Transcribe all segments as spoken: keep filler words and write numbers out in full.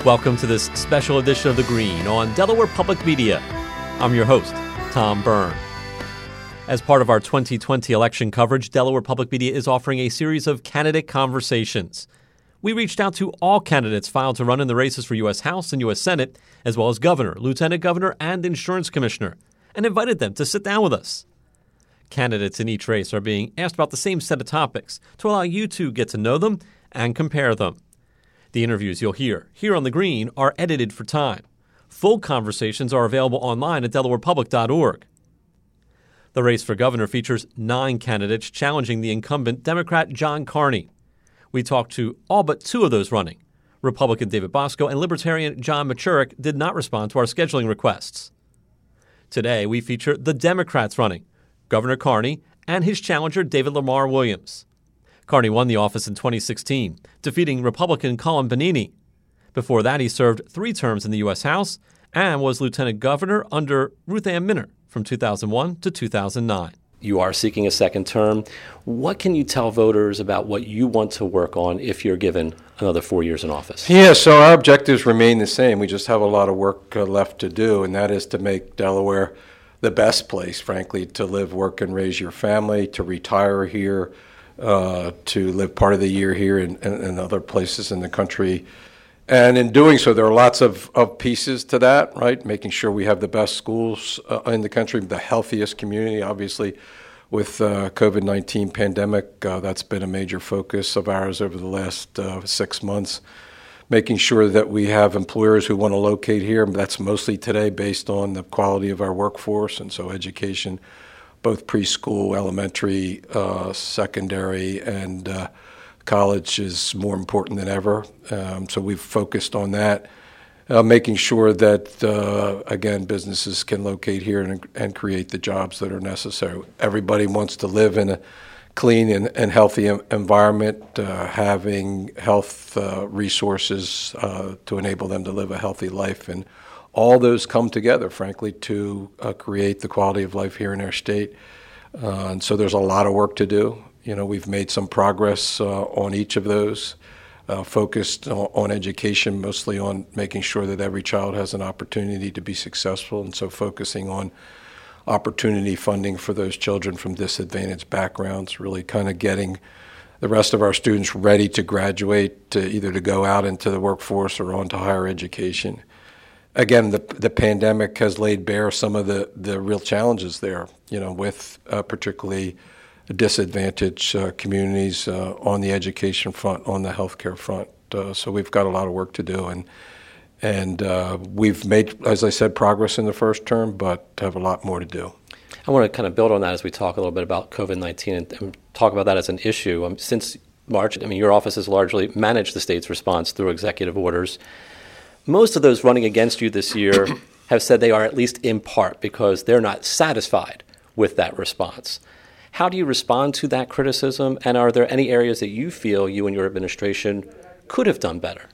Welcome to this special edition of The Green on Delaware Public Media. I'm your host, Tom Byrne. As part of our twenty twenty election coverage, Delaware Public Media is offering a series of candidate conversations. We reached out to all candidates filed to run in the races for U S House and U S Senate, as well as governor, lieutenant governor, and insurance commissioner, and invited them to sit down with us. Candidates in each race are being asked about the same set of topics to allow you to get to know them and compare them. The interviews you'll hear here on The Green are edited for time. Full conversations are available online at delaware public dot org. The race for governor features nine candidates challenging the incumbent Democrat John Carney. We talked to all but two of those running. Republican David Bosco and Libertarian John Machurik did not respond to our scheduling requests. Today, we feature the Democrats running, Governor Carney and his challenger David Lamar Williams. Carney won the office in twenty sixteen, defeating Republican Colin Bonini. Before that, he served three terms in the U S House and was lieutenant governor under Ruth Ann Minner from two thousand one to two thousand nine. You are seeking a second term. What can you tell voters about what you want to work on if you're given another four years in office? Yeah, so our objectives remain the same. We just have a lot of work uh, left to do, and that is to make Delaware the best place, frankly, to live, work, and raise your family, to retire here, uh, to live part of the year here and in, in, in other places in the country. And in doing so, there are lots of, of pieces to that, right? Making sure we have the best schools uh, in the country, the healthiest community. Obviously, with uh, COVID nineteen pandemic, uh, that's been a major focus of ours over the last uh, six months. Making sure that we have employers who want to locate here. That's mostly today based on the quality of our workforce, and so education, both preschool, elementary, uh, secondary, and uh, college is more important than ever. Um, so we've focused on that, uh, making sure that, uh, again, businesses can locate here and, and create the jobs that are necessary. Everybody wants to live in a clean and, and healthy environment, uh, having health uh, resources uh, to enable them to live a healthy life. And all those come together, frankly, to uh, create the quality of life here in our state. Uh, and so there's a lot of work to do. You know, we've made some progress uh, on each of those, uh, focused on, on education, mostly on making sure that every child has an opportunity to be successful, and so focusing on opportunity funding for those children from disadvantaged backgrounds, really kind of getting the rest of our students ready to graduate, to either to go out into the workforce or on to higher education. Again, the the pandemic has laid bare some of the, the real challenges there, you know, with uh, particularly disadvantaged uh, communities uh, on the education front, on the healthcare front. Uh, so we've got a lot of work to do, and and uh, we've made, as I said, progress in the first term, but have a lot more to do. I want to kind of build on that as we talk a little bit about COVID nineteen and, and talk about that as an issue. Um, since March, I mean, your office has largely managed the state's response through executive orders. Most of those running against you this year have said they are at least in part because they're not satisfied with that response. How do you respond to that criticism, and are there any areas that you feel you and your administration could have done better?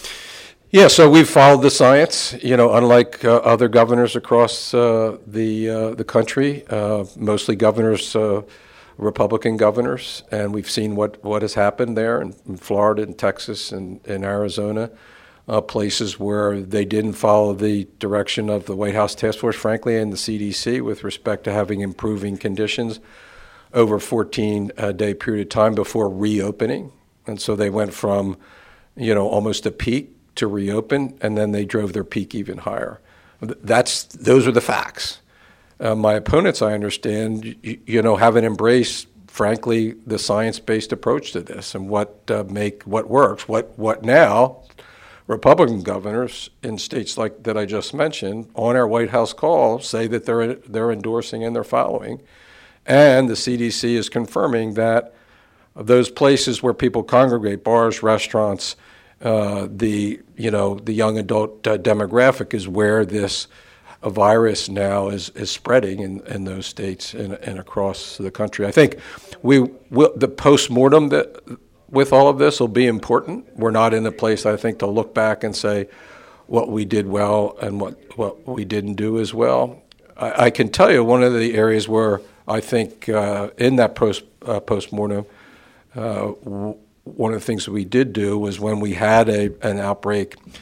Yeah, so we've followed the science. You know, unlike uh, other governors across uh, the uh, the country, uh, mostly governors, uh, Republican governors, and we've seen what, what has happened there in, in Florida and Texas and in Arizona, uh, places where they didn't follow the direction of the White House task force, frankly, and the C D C with respect to having improving conditions over a fourteen-day period of time before reopening. And so they went from, you know, almost a peak to reopen, and then they drove their peak even higher. That's those are the facts. Uh, my opponents, I understand, you, you know, haven't embraced, frankly, the science-based approach to this and what uh, make what works. What what now? Republican governors in states like that I just mentioned, on our White House call, say that they're they're endorsing and they're following, and the C D C is confirming that those places where people congregate, bars, restaurants, uh, the you know the young adult uh, demographic is where this uh, virus now is is spreading in, in those states and, and across the country. I think we will, the postmortem that. With all of this will be important. We're not in a place, I think, to look back and say what we did well and what, what we didn't do as well. I, I can tell you one of the areas where I think uh, in that post, uh, postmortem, uh, w- one of the things that we did do was when we had a, an outbreak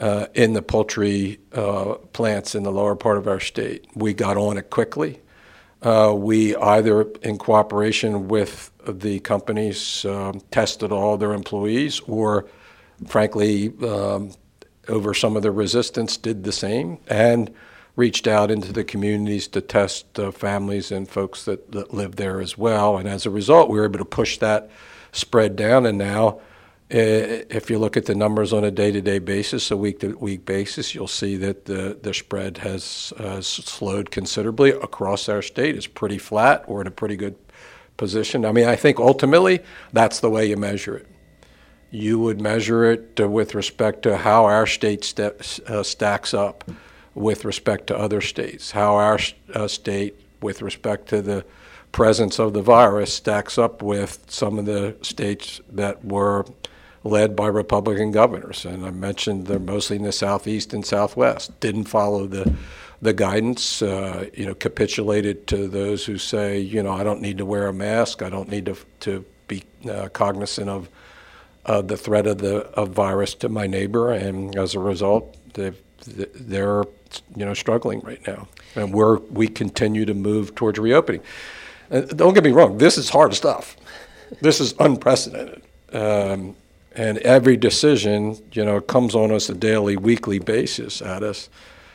uh, in the poultry uh, plants in the lower part of our state. We got on it quickly. Uh, we either, in cooperation with the companies, um, tested all their employees, or frankly, um, over some of the resistance, did the same and reached out into the communities to test uh, families and folks that, that live there as well. And as a result, we were able to push that spread down. And now, uh, if you look at the numbers on a day-to-day basis, a week-to-week basis, you'll see that the, the spread has uh, slowed considerably across our state. It's pretty flat. We're in a pretty good position. I mean, I think ultimately that's the way you measure it. You would measure it uh, with respect to how our state st- uh, stacks up with respect to other states, how our uh, state, with respect to the presence of the virus, stacks up with some of the states that were led by Republican governors. And I mentioned they're mostly in the Southeast and Southwest. Didn't follow the the guidance, uh, you know, capitulated to those who say, you know, I don't need to wear a mask, I don't need to to be uh, cognizant of uh, the threat of the of virus to my neighbor, and as a result, they've, they're you know struggling right now, and we're we continue to move towards reopening. And don't get me wrong, this is hard stuff. This is unprecedented, um, and every decision you know comes on us a daily, weekly basis at us.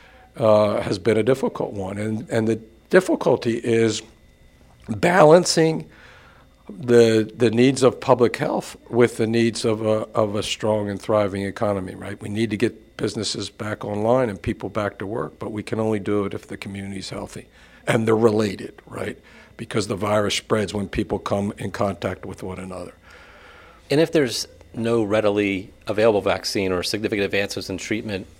Uh, has been a difficult one. And, and the difficulty is balancing the the needs of public health with the needs of a, of a strong and thriving economy, right? We need to get businesses back online and people back to work, but we can only do it if the community's healthy. And they're related, right? Because the virus spreads when people come in contact with one another. And if there's no readily available vaccine or significant advances in treatment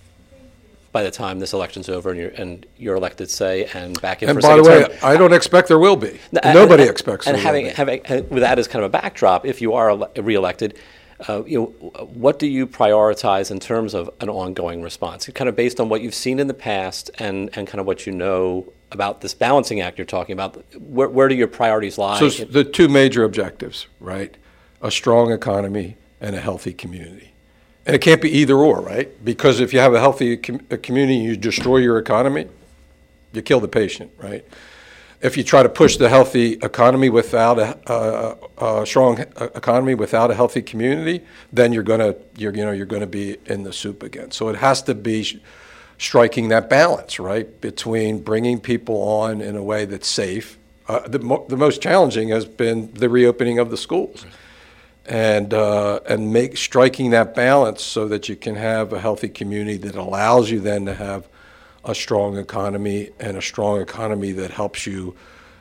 by the time this election's over and you're, and you're elected, say, and back in and for a second second term. term. I don't expect there will be. And, Nobody and, expects and there having, will be. having, and with that as kind of a backdrop, if you are ele- reelected, uh, you know, what do you prioritize in terms of an ongoing response? Kind of based on what you've seen in the past and, and kind of what you know about this balancing act you're talking about, where, where do your priorities lie? So the two major objectives, right? A strong economy and a healthy community. And it can't be either or, right? Because if you have a healthy com- a community and you destroy your economy, you kill the patient, right? If you try to push the healthy economy without a, a, a strong economy without a healthy community, then you're gonna you're you know you're gonna be in the soup again. So it has to be sh- striking that balance, right, between bringing people on in a way that's safe. Uh, the mo- the most challenging has been the reopening of the schools. Right. And uh, and make striking that balance so that you can have a healthy community that allows you then to have a strong economy, and a strong economy that helps you,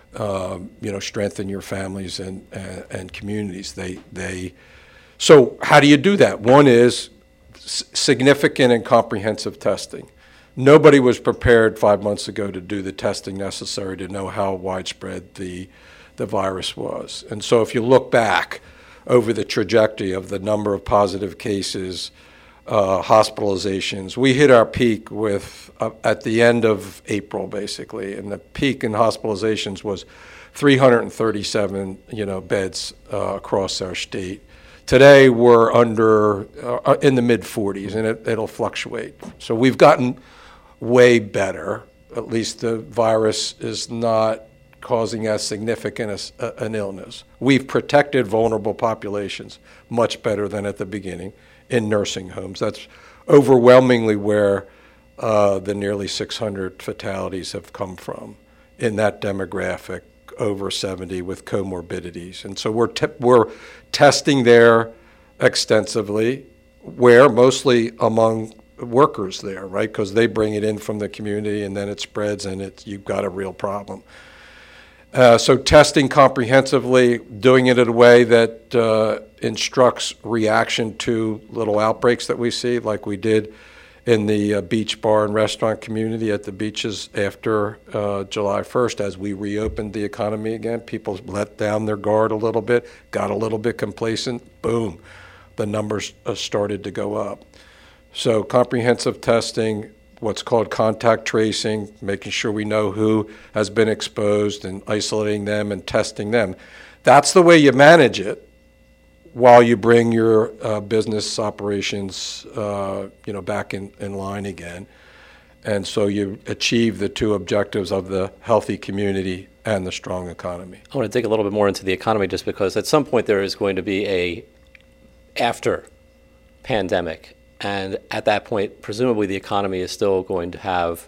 uh, you know, strengthen your families and, and and communities. They they. So how do you do that? One is s- significant and comprehensive testing. Nobody was prepared five months ago to do the testing necessary to know how widespread the the virus was. And so if you look back over the trajectory of the number of positive cases, uh, hospitalizations. We hit our peak with uh, at the end of April, basically, and the peak in hospitalizations was three hundred thirty-seven, you know, beds uh, across our state. Today we're under uh, in the mid forties, and it, it'll fluctuate. So we've gotten way better. At least the virus is not causing as significant as, uh, an illness. We've protected vulnerable populations much better than at the beginning in nursing homes. That's overwhelmingly where uh, the nearly six hundred fatalities have come from in that demographic over seventy with comorbidities. And so we're te- we're testing there extensively, where mostly among workers there, right? Because they bring it in from the community and then it spreads and it's, you've got a real problem. Uh, so testing comprehensively, doing it in a way that uh, instructs reaction to little outbreaks that we see, like we did in the uh, beach bar and restaurant community at the beaches after uh, July first. As we reopened the economy again, people let down their guard a little bit, got a little bit complacent, boom, the numbers uh, started to go up. So comprehensive testing, what's called contact tracing, making sure we know who has been exposed and isolating them and testing them. That's the way you manage it while you bring your uh, business operations, uh, you know, back in, in line again. And so you achieve the two objectives of the healthy community and the strong economy. I want to dig a little bit more into the economy just because at some point there is going to be a after pandemic. And at that point, presumably the economy is still going to have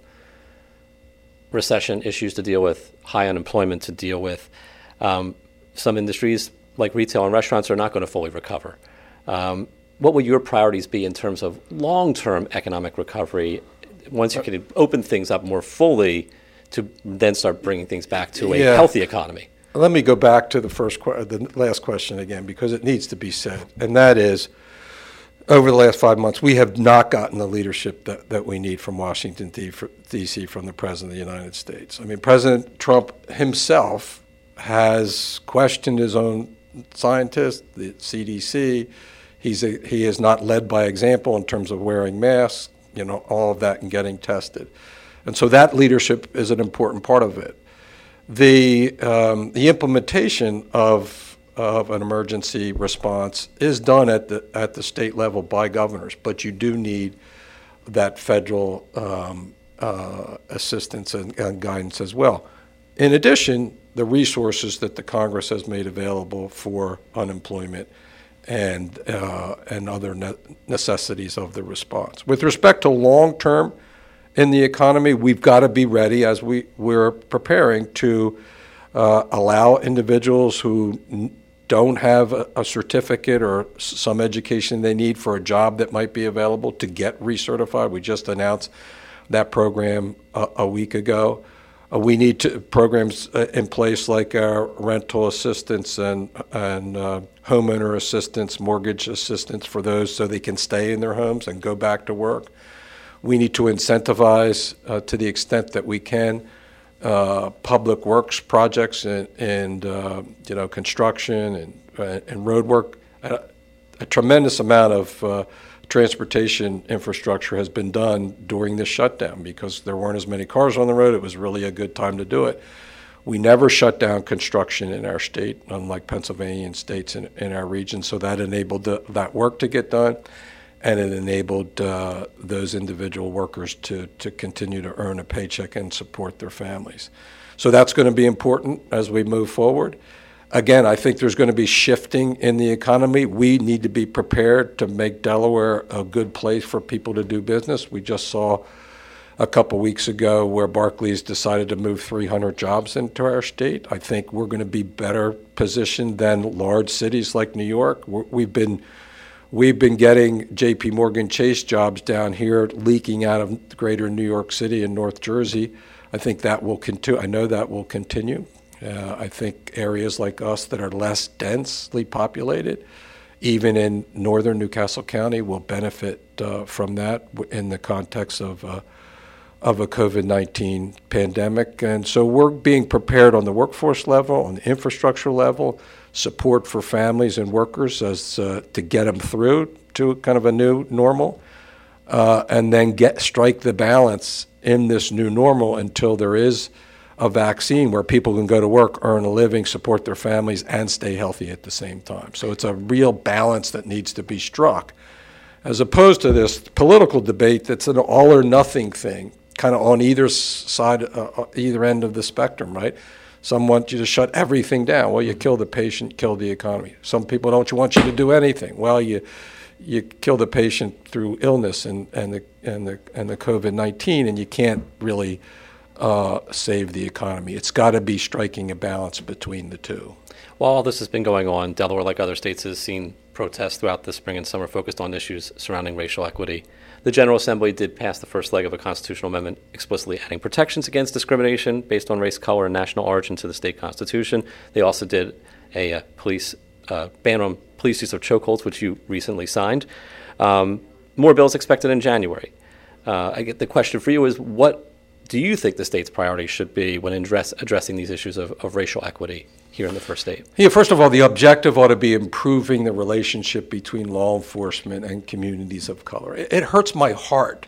recession issues to deal with, high unemployment to deal with. Um, some industries like retail and restaurants are not going to fully recover. Um, what will your priorities be in terms of long-term economic recovery once you can open things up more fully to then start bringing things back to a yeah. healthy economy? Let me go back to the first, que- the last question again, because it needs to be said, and that is, over the last five months, we have not gotten the leadership that, that we need from Washington, D C, from the President of the United States. I mean, President Trump himself has questioned his own scientists, the C D C. He's a, he is not led by example in terms of wearing masks, you know, all of that and getting tested. And so that leadership is an important part of it. The, um, the implementation of of an emergency response is done at the at the state level by governors, but you do need that federal um, uh, assistance and, and guidance as well. In addition, the resources that the Congress has made available for unemployment and uh, and other ne- necessities of the response. With respect to long-term in the economy, we've got to be ready as we, we're preparing to uh, allow individuals who n- don't have a, a certificate or s- some education they need for a job that might be available to get recertified. We just announced that program a, a week ago. Uh, we need to, programs uh, in place like our rental assistance and, and uh, homeowner assistance, mortgage assistance for those so they can stay in their homes and go back to work. We need to incentivize, uh, to the extent that we can, uh, public works projects and, and uh, you know, construction and, uh, and road work. A, a tremendous amount of uh, transportation infrastructure has been done during this shutdown because there weren't as many cars on the road. It was really a good time to do it. We never shut down construction in our state, unlike Pennsylvania and states in, in our region, so that enabled the, that work to get done, and it enabled uh, those individual workers to, to continue to earn a paycheck and support their families. So that's going to be important as we move forward. Again, I think there's going to be shifting in the economy. We need to be prepared to make Delaware a good place for people to do business. We just saw a couple weeks ago where Barclays decided to move three hundred jobs into our state. I think we're going to be better positioned than large cities like New York. We're, we've been we've been getting J P Morgan Chase jobs down here leaking out of greater New York City and North Jersey. I think that will continue. I know that will continue. Uh, I think areas like us that are less densely populated, even in northern Newcastle County, will benefit uh, from that in the context of uh, of a COVID nineteen pandemic. And so we're being prepared on the workforce level, on the infrastructure level, support for families and workers as uh, to get them through to kind of a new normal, uh, and then get strike the balance in this new normal until there is a vaccine where people can go to work, earn a living, support their families, and stay healthy at the same time. So it's a real balance that needs to be struck, as opposed to this political debate that's an all or nothing thing, kind of on either side, uh, either end of the spectrum, right? Some want you to shut everything down. Well, you kill the patient, kill the economy. Some people don't want you to do anything. Well, you you kill the patient through illness and, and the and the and the COVID nineteen, and you can't really Uh, save the economy. It's got to be striking a balance between the two. While all this has been going on, Delaware, like other states, has seen protests throughout the spring and summer focused on issues surrounding racial equity. The General Assembly did pass the first leg of a constitutional amendment explicitly adding protections against discrimination based on race, color, and national origin to the state constitution. They also did a uh, police uh, ban on police use of chokeholds, which you recently signed. Um, more bills expected in January. Uh, I get the question for you is, what do you think the state's priority should be when address, addressing these issues of, of racial equity here in the first state? Yeah, first of all, the objective ought to be improving the relationship between law enforcement and communities of color. It, it hurts my heart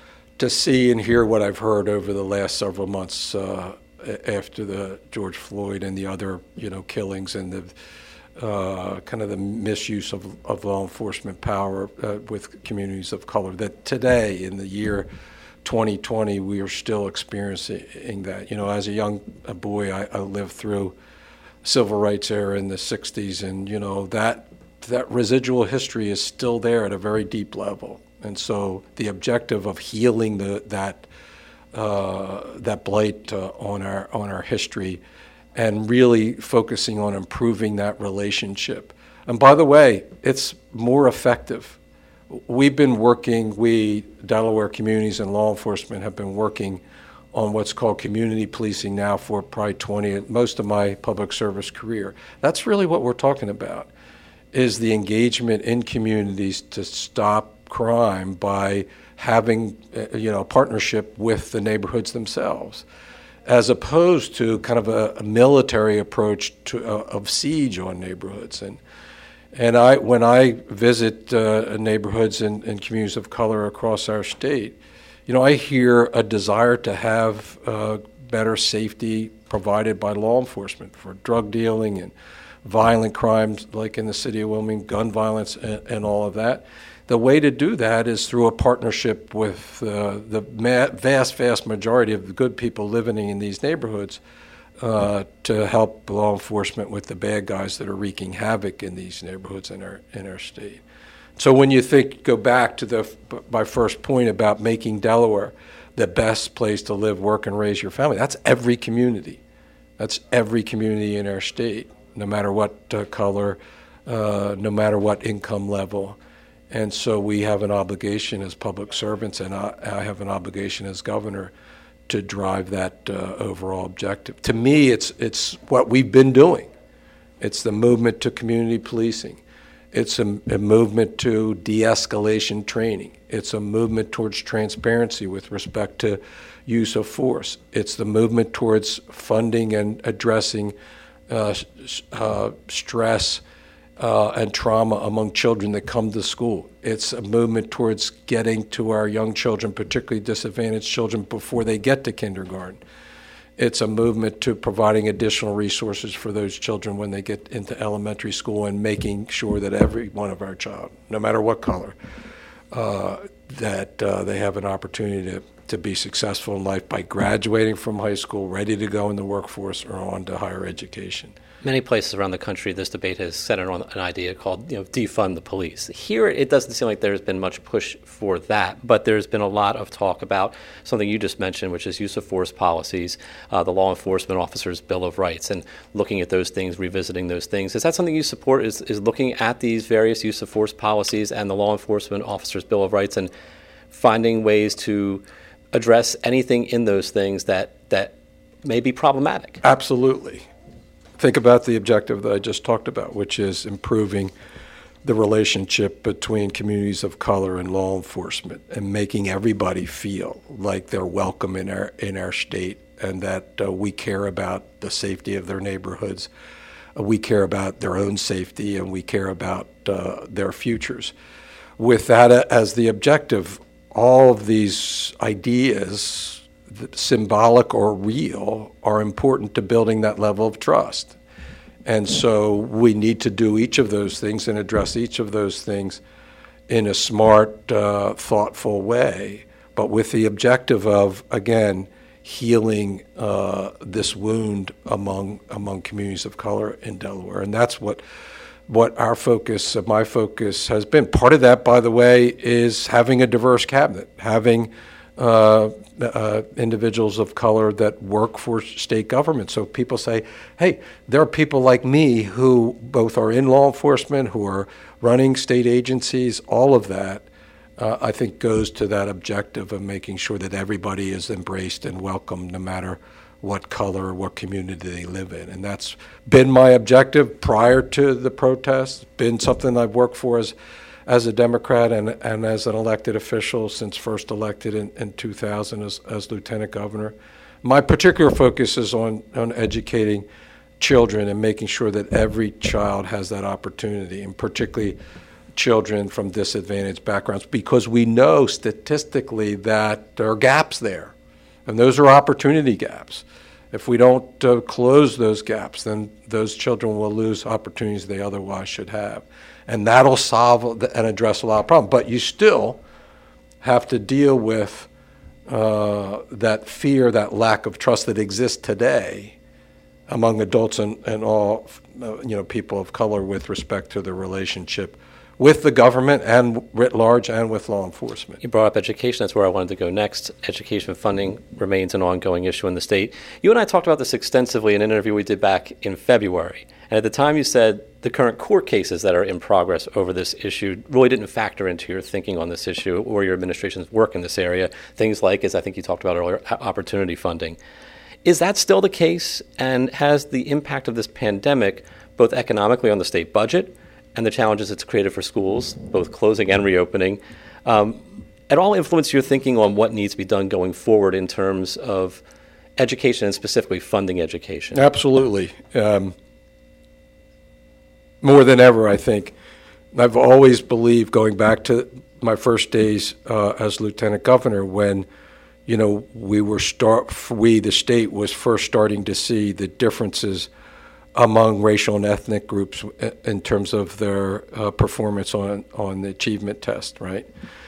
to see and hear what I've heard over the last several months uh, after the George Floyd and the other, you know, killings and the uh, kind of the misuse of, of law enforcement power uh, with communities of color, that today, in the year twenty twenty, we are still experiencing that. You know, as a young a boy, I, I lived through civil rights era in the sixties, and, you know, that that residual history is still there at a very deep level. And so the objective of healing the, that uh, that blight uh, on our on our history, and really focusing on improving that relationship. And by the way, it's more effective. We've been working, we, Delaware communities and law enforcement, have been working on what's called community policing now for probably twenty, most of my public service career. That's really what we're talking about, is the engagement in communities to stop crime by having, you know, a partnership with the neighborhoods themselves, as opposed to kind of a, a military approach to, uh, of siege on neighborhoods. And and I, when I visit uh, neighborhoods and, and communities of color across our state, you know, I hear a desire to have uh, better safety provided by law enforcement for drug dealing and violent crimes, like in the city of Wilmington, gun violence and, and all of that. The way to do that is through a partnership with uh, the ma- vast, vast majority of the good people living in these neighborhoods uh, to help law enforcement with the bad guys that are wreaking havoc in these neighborhoods in our in our state. So when you think, go back to the my first point about making Delaware the best place to live, work, and raise your family, that's every community. That's every community in our state, no matter what uh, color, uh, no matter what income level. And so we have an obligation as public servants, and I, I have an obligation as governor to drive that uh, overall objective. To me, it's it's what we've been doing. It's the movement to community policing. It's a, a movement to de-escalation training. It's a movement towards transparency with respect to use of force. It's the movement towards funding and addressing uh, uh, stress Uh, and trauma among children that come to school. It's a movement towards getting to our young children, particularly disadvantaged children, before they get to kindergarten. It's a movement to providing additional resources for those children when they get into elementary school, and making sure that every one of our child, no matter what color, uh, that uh, they have an opportunity to, to be successful in life by graduating from high school, ready to go in the workforce or on to higher education. Many places around the country, this debate has centered on an idea called, you know, defund the police. Here, it doesn't seem like there's been much push for that, but there's been a lot of talk about something you just mentioned, which is use of force policies, uh, the law enforcement officers' Bill of Rights, and looking at those things, revisiting those things. Is that something you support, is, is looking at these various use of force policies and the law enforcement officers' Bill of Rights and finding ways to address anything in those things that, that may be problematic? Absolutely. Think about the objective that I just talked about, which is improving the relationship between communities of color and law enforcement, and making everybody feel like they're welcome in our in our state, and that uh, we care about the safety of their neighborhoods, uh, we care about their own safety, and we care about uh, their futures. With that uh, as the objective, all of these ideas, symbolic or real, are important to building that level of trust. And so we need to do each of those things and address each of those things in a smart, uh, thoughtful way, but with the objective of, again, healing uh, this wound among among communities of color in Delaware. And that's what what our focus, uh, my focus has been. Part of that, by the way, is having a diverse cabinet, having Uh, uh, individuals of color that work for state government. So people say, hey, there are people like me who both are in law enforcement, who are running state agencies. All of that, uh, I think, goes to that objective of making sure that everybody is embraced and welcomed, no matter what color or what community they live in. And that's been my objective prior to the protests, been something I've worked for as as a Democrat and, and as an elected official since first elected in, in two thousand as, as lieutenant governor. My particular focus is on, on educating children and making sure that every child has that opportunity, and particularly children from disadvantaged backgrounds, because we know statistically that there are gaps there, and those are opportunity gaps. If we don't uh, close those gaps, then those children will lose opportunities they otherwise should have. And that'll solve and address a lot of problems. But you still have to deal with uh, that fear, that lack of trust that exists today among adults and, and all uh, you know, people of color with respect to their relationship with the government and writ large and with law enforcement. You brought up education. That's where I wanted to go next. Education funding remains an ongoing issue in the state. You and I talked about this extensively in an interview we did back in February. And at the time you said the current court cases that are in progress over this issue really didn't factor into your thinking on this issue or your administration's work in this area. Things like, as I think you talked about earlier, opportunity funding. Is that still the case? And has the impact of this pandemic, both economically on the state budget and the challenges it's created for schools, both closing and reopening, um, at all influence your thinking on what needs to be done going forward in terms of education and specifically funding education? Absolutely. Um, more than ever, I think. I've always believed, going back to my first days uh, as lieutenant governor, when you know we were start, we the state was first starting to see the differences among racial and ethnic groups in terms of their uh, performance on on the achievement test, right?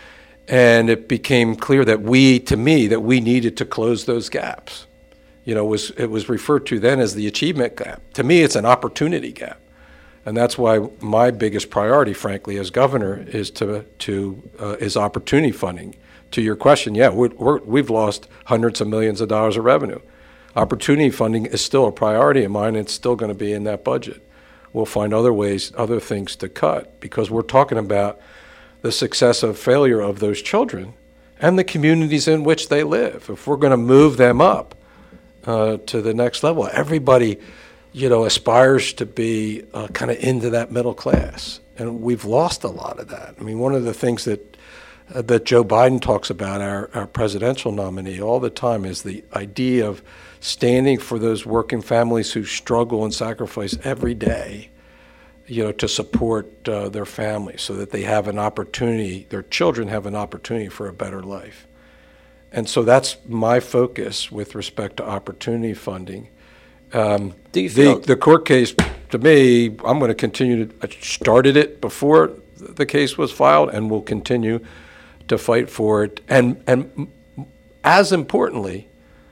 And it became clear that we, to me, that we needed to close those gaps. You know, it was it was referred to then as the achievement gap. To me, it's an opportunity gap, and that's why my biggest priority, frankly, as governor, is to to uh, is opportunity funding. To your question, yeah, we're, we're, we've lost hundreds of millions of dollars of revenue. Opportunity funding is still a priority of mine. And it's still going to be in that budget. We'll find other ways, other things to cut, because we're talking about the success or failure of those children and the communities in which they live. If we're going to move them up uh, to the next level, everybody, you know, aspires to be uh, kind of into that middle class, and we've lost a lot of that. I mean, one of the things that uh, that Joe Biden talks about, our, our presidential nominee, all the time, is the idea of standing for those working families who struggle and sacrifice every day, you know, to support uh, their families so that they have an opportunity, their children have an opportunity for a better life. And so that's my focus with respect to opportunity funding. Um, Do you feel- the, the court case, to me, I'm going to continue to, I started it before the case was filed and will continue to fight for it. And, and as importantly,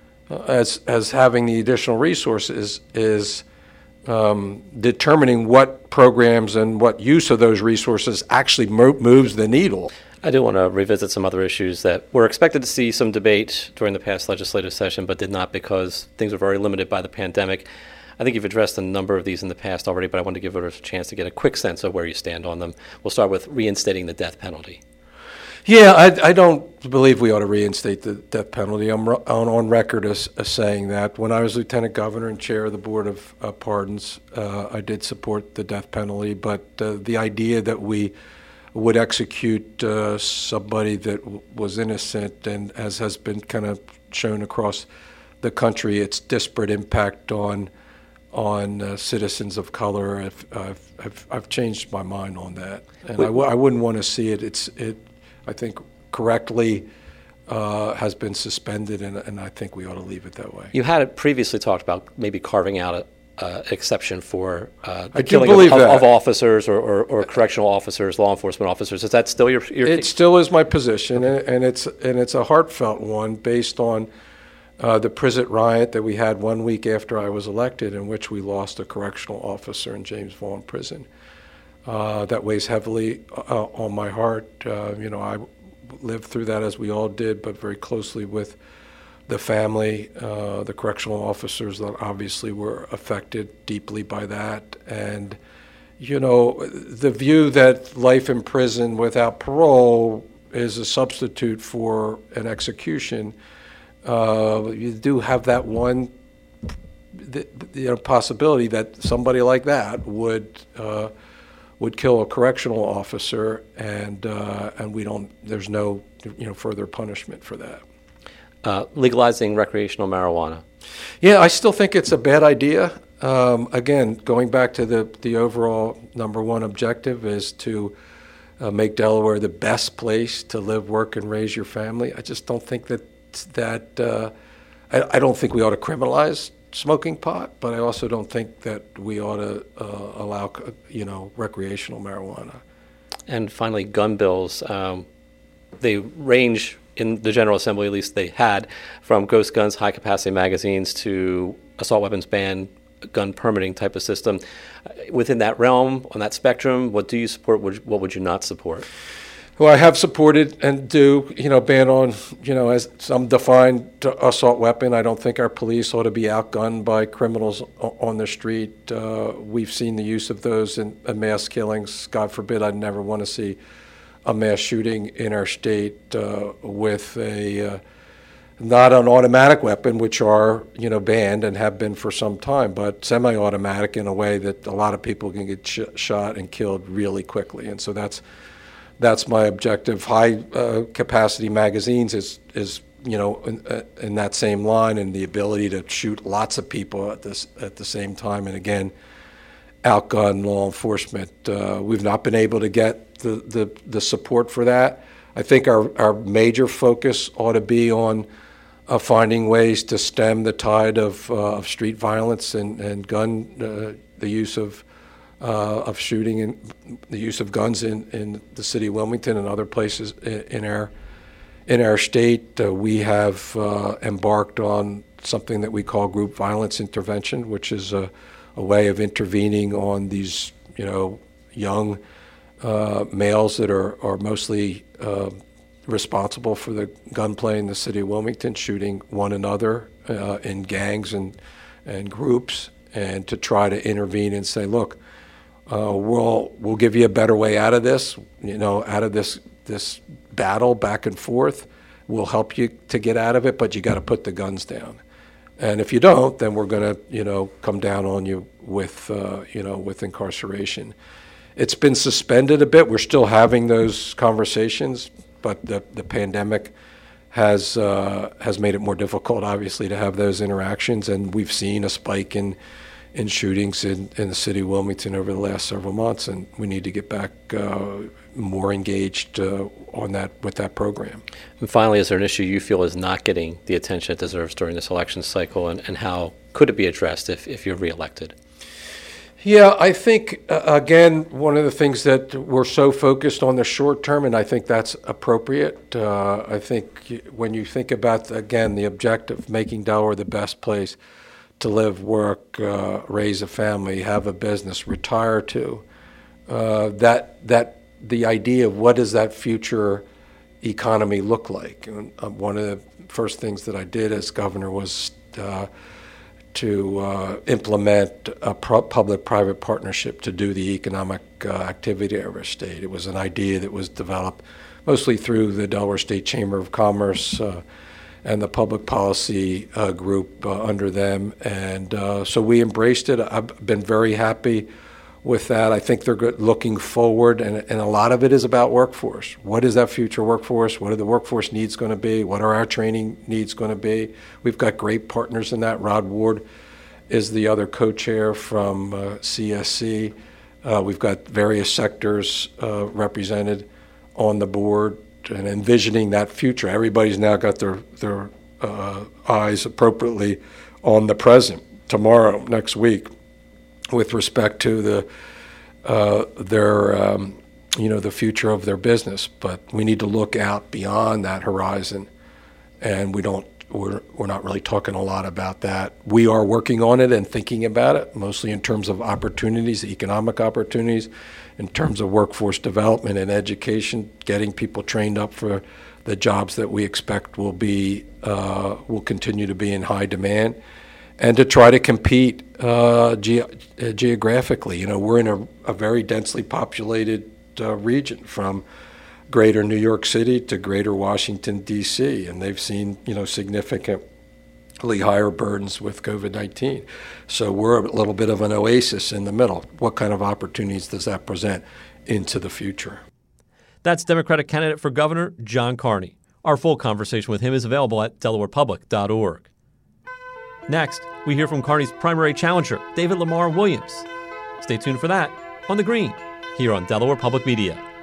as as having the additional resources is um, determining what programs and what use of those resources actually mo- moves the needle. I do want to revisit some other issues that were expected to see some debate during the past legislative session, but did not because things were very limited by the pandemic. I think you've addressed a number of these in the past already, but I want to give voters a chance to get a quick sense of where you stand on them. We'll start with reinstating the death penalty. Yeah, I, I don't believe we ought to reinstate the death penalty. I'm on, on record as, as saying that. When I was lieutenant governor and chair of the Board of uh, Pardons, uh, I did support the death penalty, but uh, the idea that we would execute uh, somebody that w- was innocent, and as has been kind of shown across the country, its disparate impact on on uh, citizens of color, I've, I've, I've, I've changed my mind on that. And I, w- I wouldn't want to see it. It's it. I think correctly uh, has been suspended, and, and I think we ought to leave it that way. You had previously talked about maybe carving out an uh, exception for uh, the I do killing believe of, that. of officers or, or, or correctional officers, law enforcement officers. Is that still your? your It still is my position, and, and it's and it's a heartfelt one based on uh, the prison riot that we had one week after I was elected, in which we lost a correctional officer in James Vaughan Prison. Uh, that weighs heavily uh, on my heart. Uh, you know, I lived through that, as we all did, but very closely with the family, uh, the correctional officers that obviously were affected deeply by that. And, you know, the view that life in prison without parole is a substitute for an execution, uh, you do have that one the, you know, possibility that somebody like that would uh, would kill a correctional officer, and uh, and we don't. There's no you know further punishment for that. Uh, legalizing recreational marijuana. Yeah, I still think it's a bad idea. Um, again, going back to the the overall number one objective is to uh, make Delaware the best place to live, work, and raise your family. I just don't think that that. Uh, I, I don't think we ought to criminalize smoking pot, but I also don't think that we ought to uh, allow, you know, recreational marijuana. And finally, gun bills. Um, they range in the General Assembly, at least they had, from ghost guns, high-capacity magazines, to assault weapons ban, gun permitting type of system. Within that realm, on that spectrum, what do you support? What would you not support? Well, I have supported and do, you know, ban on, you know, as some defined assault weapon. I don't think our police ought to be outgunned by criminals on the street. Uh, we've seen the use of those in, in mass killings. God forbid, I'd never want to see a mass shooting in our state uh, with a uh, not an automatic weapon, which are, you know, banned and have been for some time, but semi-automatic in a way that a lot of people can get sh- shot and killed really quickly. And so that's That's my objective. High uh, capacity magazines is, is you know, in, uh, in that same line, and the ability to shoot lots of people at this at the same time. And again, outgun law enforcement. Uh, we've not been able to get the, the, the support for that. I think our, our major focus ought to be on uh, finding ways to stem the tide of, uh, of street violence and, and gun, uh, the use of Uh, of shooting and the use of guns in, in the city of Wilmington and other places in, in our in our state. Uh, we have uh, embarked on something that we call group violence intervention, which is a, a way of intervening on these, you know, young uh, males that are are mostly uh, responsible for the gunplay in the city of Wilmington, shooting one another uh, in gangs and and groups, and to try to intervene and say, look, Uh, we'll we'll give you a better way out of this, you know, out of this this battle back and forth. We'll help you to get out of it, but you got to put the guns down. And if you don't, then we're going to, you know, come down on you with, uh, you know, with incarceration. It's been suspended a bit. We're still having those conversations, but the the pandemic has uh, has made it more difficult, obviously, to have those interactions. And we've seen a spike in. in shootings in, in the city of Wilmington over the last several months, and we need to get back uh, more engaged uh, on that with that program. And finally, is there an issue you feel is not getting the attention it deserves during this election cycle, and, and how could it be addressed if, if you're reelected? Yeah, I think, uh, again, one of the things that we're so focused on the short term, and I think that's appropriate. Uh, I think when you think about, again, the objective, making Delaware the best place to live, work, uh, raise a family, have a business, retire to. Uh, that that the idea of what does that future economy look like? And uh, one of the first things that I did as governor was uh, to uh, implement a pro- public-private partnership to do the economic uh, activity of our state. It was an idea that was developed mostly through the Delaware State Chamber of Commerce uh, and the public policy uh, group uh, under them. And uh, so we embraced it. I've been very happy with that. I think they're good, looking forward, and, and a lot of it is about workforce. What is that future workforce? What are the workforce needs going to be? What are our training needs going to be? We've got great partners in that. Rod Ward is the other co-chair from uh, C S C. Uh, we've got various sectors uh, represented on the board, and envisioning that future. Everybody's now got their their uh, eyes appropriately on the present, tomorrow, next week, with respect to the uh, their um, you know the future of their business. But we need to look out beyond that horizon, and we don't. We're we're not really talking a lot about that. We are working on it and thinking about it, mostly in terms of opportunities, economic opportunities, in terms of workforce development and education, getting people trained up for the jobs that we expect will be uh, will continue to be in high demand, and to try to compete uh, ge- uh, geographically. You know, we're in a, a very densely populated uh, region, from greater New York City to greater Washington, D C, and they've seen, you know, significantly higher burdens with COVID nineteen. So we're a little bit of an oasis in the middle. What kind of opportunities does that present into the future? That's Democratic candidate for governor John Carney. Our full conversation with him is available at delaware public dot org. Next, we hear from Carney's primary challenger, David Lamar Williams. Stay tuned for that on The Green, here on Delaware Public Media.